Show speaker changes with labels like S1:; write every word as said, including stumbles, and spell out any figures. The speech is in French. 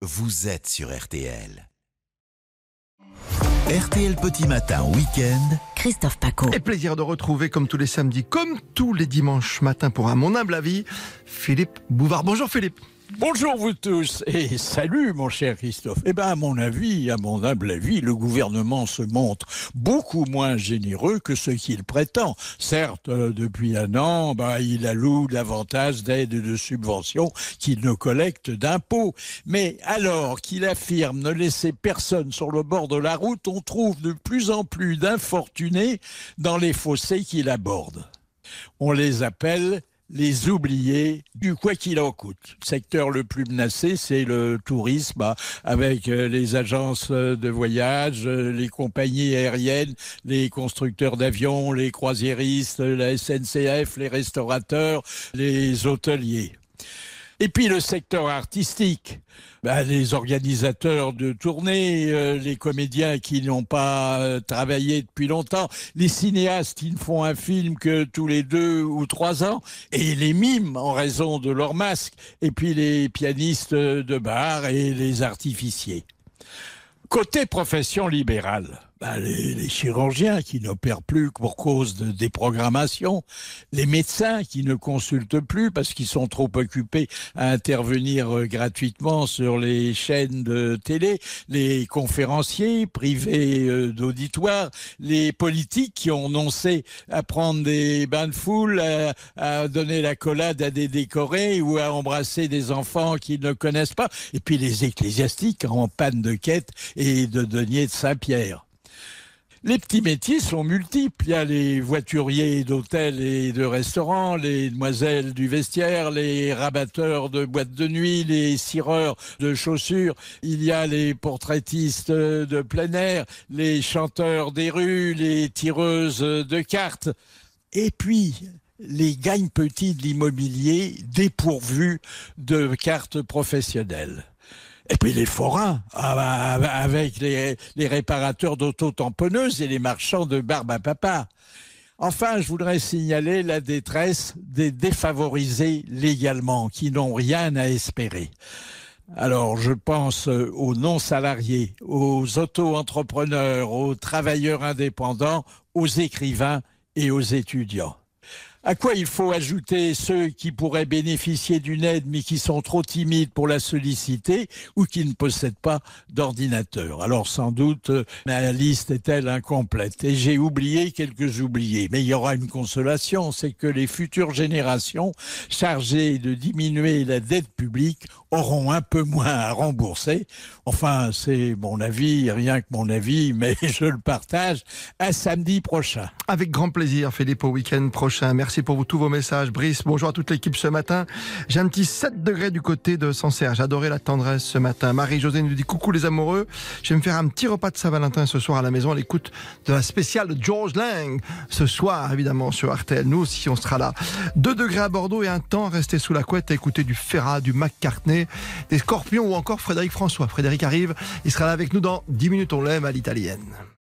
S1: vous êtes sur R T L. R T L Petit Matin Week-end,
S2: Christophe Paco.
S3: Et plaisir de retrouver, comme tous les samedis, comme tous les dimanches matins, pour à mon humble avis, Philippe Bouvard. Bonjour Philippe.
S4: Bonjour vous tous et salut mon cher Christophe. Eh bien à mon avis, à mon humble avis, le gouvernement se montre beaucoup moins généreux que ce qu'il prétend. Certes, euh, depuis un an, bah, il alloue davantage d'aides et de subventions qu'il ne collecte d'impôts. Mais alors qu'il affirme ne laisser personne sur le bord de la route, on trouve de plus en plus d'infortunés dans les fossés qu'il aborde. On les appelle les oubliés du quoi qu'il en coûte. Le secteur le plus menacé, c'est le tourisme, avec les agences de voyage, les compagnies aériennes, les constructeurs d'avions, les croisiéristes, la S N C F, les restaurateurs, les hôteliers. Et puis le secteur artistique, ben, les organisateurs de tournées, euh, les comédiens qui n'ont pas euh, travaillé depuis longtemps, les cinéastes qui ne font un film que tous les deux ou trois ans, et les mimes en raison de leur masque, et puis les pianistes de bar et les artificiers. Côté profession libérale, ben les, les chirurgiens qui n'opèrent plus pour cause de déprogrammation, les médecins qui ne consultent plus parce qu'ils sont trop occupés à intervenir euh, gratuitement sur les chaînes de télé, les conférenciers privés euh, d'auditoire, les politiques qui ont renoncé à prendre des bains de foule, à, à donner la collade à des décorés ou à embrasser des enfants qu'ils ne connaissent pas, et puis les ecclésiastiques en panne de quête et de deniers de Saint-Pierre. Les petits métiers sont multiples. Il y a les voituriers d'hôtels et de restaurants, les demoiselles du vestiaire, les rabatteurs de boîtes de nuit, les cireurs de chaussures. Il y a les portraitistes de plein air, les chanteurs des rues, les tireuses de cartes. Et puis, les gagne-petits de l'immobilier dépourvus de cartes professionnelles. Et puis les forains, avec les, les réparateurs d'auto-tamponneuses et les marchands de barbe à papa. Enfin, je voudrais signaler la détresse des défavorisés légalement, qui n'ont rien à espérer. Alors, je pense aux non-salariés, aux auto-entrepreneurs, aux travailleurs indépendants, aux écrivains et aux étudiants. À quoi il faut ajouter ceux qui pourraient bénéficier d'une aide mais qui sont trop timides pour la solliciter ou qui ne possèdent pas d'ordinateur. Alors sans doute, ma liste est-elle incomplète et j'ai oublié quelques oubliés. Mais il y aura une consolation, c'est que les futures générations chargées de diminuer la dette publique auront un peu moins à rembourser. Enfin, c'est mon avis, rien que mon avis, mais je le partage. À samedi prochain.
S3: Avec grand plaisir, Philippe, au week-end prochain. Merci pour vous, tous vos messages. Brice, bonjour à toute l'équipe ce matin. J'ai un petit sept degrés du côté de Sancerre. J'adorais la tendresse ce matin. Marie-Josée nous dit coucou les amoureux. Je vais me faire un petit repas de Saint-Valentin ce soir à la maison à l'écoute de la spéciale de George Lang. Ce soir, évidemment, sur R T L. Nous aussi, on sera là. deux degrés à Bordeaux et un temps resté sous la couette à écouter du Ferrat, du McCartney, des Scorpions ou encore Frédéric François. Frédéric arrive. Il sera là avec nous dans dix minutes. On l'aime à l'italienne.